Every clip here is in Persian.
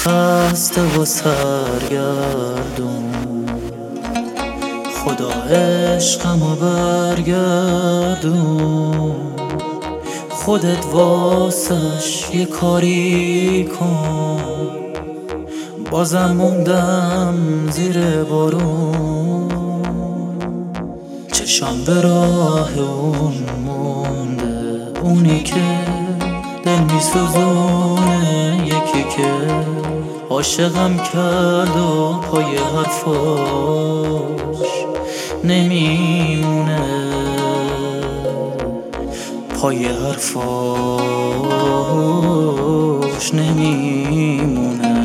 خسته و سرگردون، خدا عشقمو برگردون. خودت واسش یه کاری کن، بازم موندم زیر بارون. چشام به راه اون مونده، اونی که دل میسوزونه، یکی که عاشقم کرد و پای حرفاش نمیمونه، پای حرفاش نمیمونه.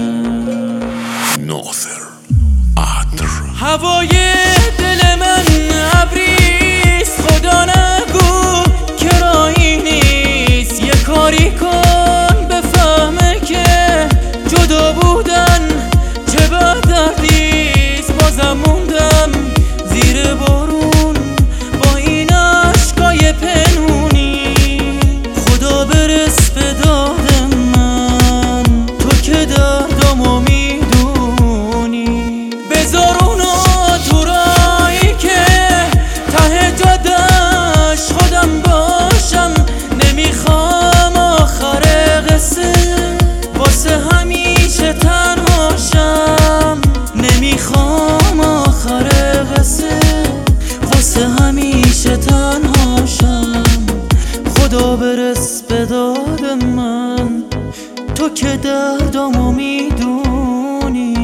ناصر عطر. هوای دل من ابریست، خدا نگو کرایی نیست. یه کاری کن بفهمه که جدا بودن چه بد دردیست. بازم موندم زیر بارون با این عشقای پنهونی. خدا برس به داد من، تو که دردامو میدونی. بذار اونو تو رایی که ته جادش خودم باشم. نمیخوام آخر قصه واسه همیشه تنهاشم. نمیخوام آخر قصه واسه همیشه تنهاشم. خدا برس به داد من، تو که دردامو میدونی.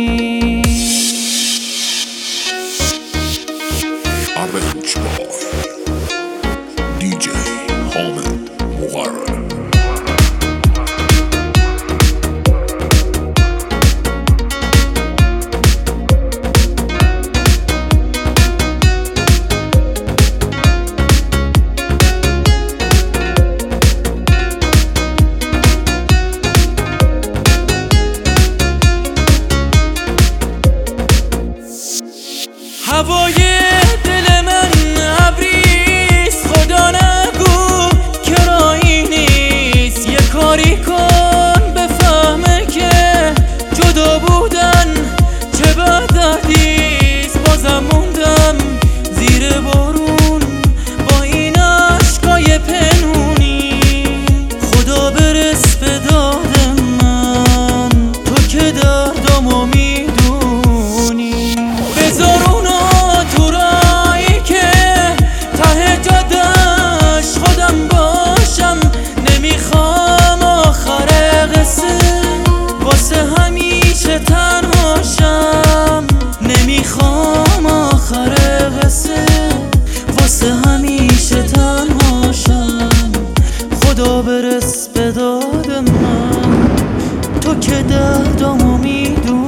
Arrange boy DJ حامد مقرر. هوای دل من ابریست، خدا نگو کرایی نیست. یه کاری کن بفهمه که جدا بودن چه بد دردیست. بازم موندم زیر بارون با این عشقای پنهونی. خدا برس به داد من، تو که دردامو میدونی. بذار اونو تو رایی که ته جادش خودم باشم. نمیخوام آخر قصه واسه همیشه تنهاشم. نمیخوام آخر قصه واسه همیشه تنهاشم. خدا برس به داد من، تو که دردامو میدونی.